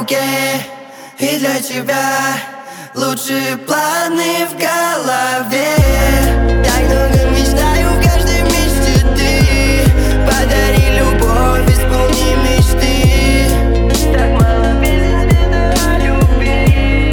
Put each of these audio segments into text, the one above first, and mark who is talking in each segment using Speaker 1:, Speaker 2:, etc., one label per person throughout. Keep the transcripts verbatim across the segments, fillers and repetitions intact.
Speaker 1: руке. И для тебя лучшие планы в голове. Так много мечтаю, в каждой мечте ты. Подари любовь, исполни мечты. Так мало песен о любви.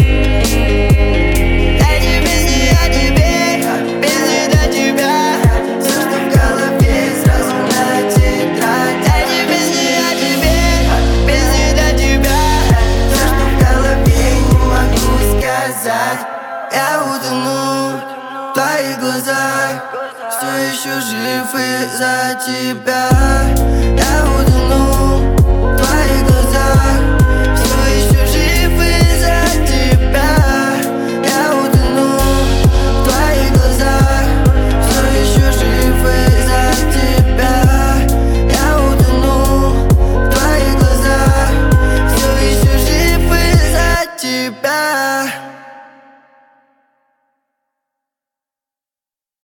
Speaker 1: Эти песни о тебе, песни для тебя. Все, что в голове, сразу на тетрадь. Эти песни о тебе, песни для тебя. Все, что в голове, не могу сказать. Я утону в твоих глазах, все еще жив из-за тебя. Я утону в твоих глазах.